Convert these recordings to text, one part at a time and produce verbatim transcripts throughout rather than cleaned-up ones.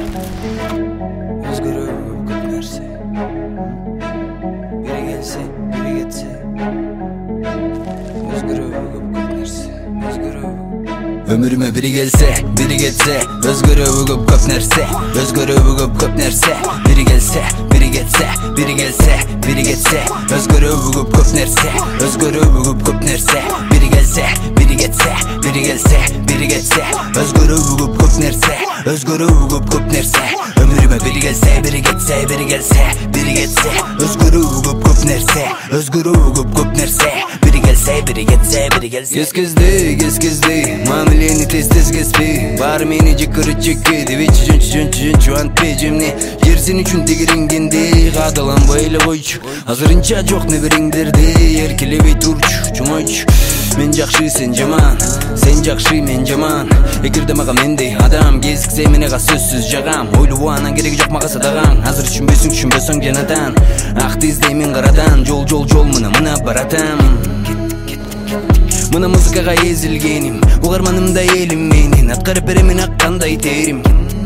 Özgürüm көп нәрсе. Biri gelse, biri getse. Özgürüm көп нәрсе. Özgürüm. Ömrüme biri gelse, biri getse. Özgürüm көп көп нәрсе. Özgürüm көп көп нәрсе. Biri gelse, biri getse, biri gelse, biri getse. Özgürüm көп көп нәрсе. Özgürüm көп көп нәрсе. Biri gelse, biri getse, biri gelse, biri getse. Özgürüm көп көп нәрсе. Özgürüm көп көп нәрсе. Ömrüme biri gelse, biri getse, biri gelse, biri getse. Özgürüm көп көп нәрсе. Özgürüm көп көп нәрсе. Biri gelse, biri getse, biri gelse. Кез кезде, кез кезде мамилени тез тез кеспей. Бар мени жикыры жекке дебечи жөнчү жөнчү жөнчү антпей жемне. Жер сен үчүн тегеренгенде кадаланбай эле койчу. Азырынча жок небериңдерде эркелебей турчу. Чоңойчу. Мен жакшы, сен жаман. Сен жакшы, мен жаман. Эгерде мага мендей адам кезиксе мен ага сөзсүз жагам. Ойлобоо анан кереги жок мага садаган. Азыр түшүнбөйсүң, түшүнбөсөң жанадан. Акты издеймин карадан. Жол жол жол мына мына баратам. Мына музыкага эзилгеним, угарманымда элим менин. Аткарып беремин аккандай терим.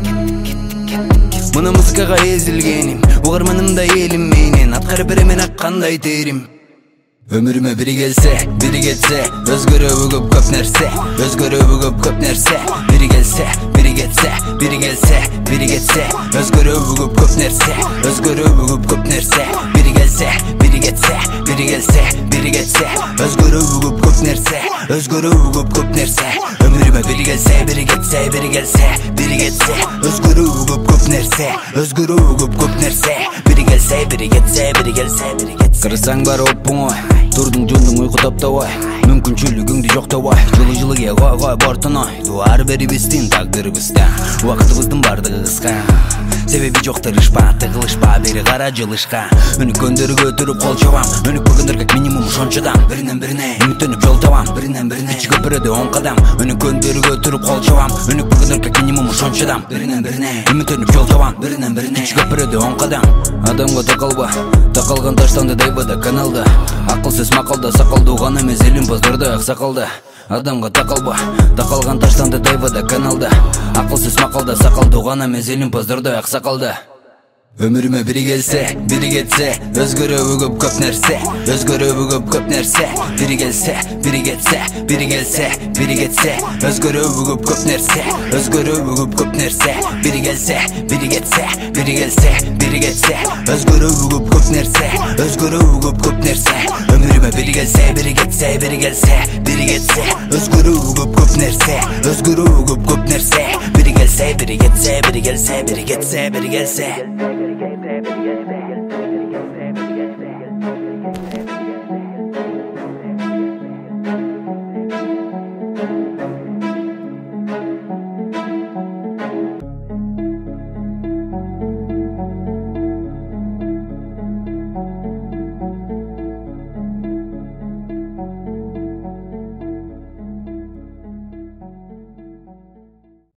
Мына музыкага эзилгеним, угарманымда элим менин. Аткарып беремин аккандай терим. Ömrüme biri gelse, biri getse. Özgürüm көп көп нәрсе. Özgürüm көп көп нәрсе. Biri gelse, biri getse, biri gelse, biri getse. Özgürüm көп көп нәрсе. Özgürüm көп көп нәрсе. Biri gelse, biri getse, biri gelse, biri getse. Özgürüm көп көп нәрсе. Özgürüm көп көп нәрсе. Ömrüme biri gelse, biri getse, biri gelse, biri getse. Özgürüm көп көп нәрсе. Özgürüm көп көп нәрсе. Biri gelse, biri getse, biri gelse, biri getse. Кырсаң бар опуңой, турдуң жөндүң уйку таптабай. Мүмкүнчүлүгүңдү жоктобой, жылы жылы кел кой кой бортуной. Ар берибиздин тагдырыбызда, убактыбыздын бардыгы кыска. Себеби жок тырышпа, тыгылышпа, бери кара жылышка. Өнүккөндөргө өтүрүп кол чабам, өнүкпөгөндөр как минимум ошончодан. Биринен бирине үмүттөнүп жол табам, биринен бирине ичи көпүрөдө он кадам. Өнүккөндөргө өтүрүп кол чабам, өнүкпөгөндөр как минимум ошончодан. Биринен бирине үмүттөнүп жол табам, биринен бирине ичи көпүрөдө он кадам. Адамга такалба, такалган таштанды дайбада каналда. Акыл сөз макалда, сакалдуу гана эмес элим баздырды аксакалда. Адамга такалба, такалган таштанды дайбада каналда. Акыл сөз макалда, сакалдуу гана эмес элим баздырды аксакалда. Ömrüme biri gelse, biri getse. Özgürüm көп көп нәрсе. Özgürüm көп көп нәрсе. Biri gelse, biri getse, biri gelse, biri getse. Özgürüm көп көп нәрсе. Özgürüm көп көп нәрсе. Biri gelse, biri getse, biri gelse, biri getse. Özgürüm көп көп нәрсе. Özgürüm көп көп нәрсе. Ömrüme biri gelse, biri getse, biri gelse, biri getse. Özgürüm көп көп нәрсе. Özgürüm көп көп нәрсе. Biri gelse, biri getse, biri gelse, biri getse, biri gelse.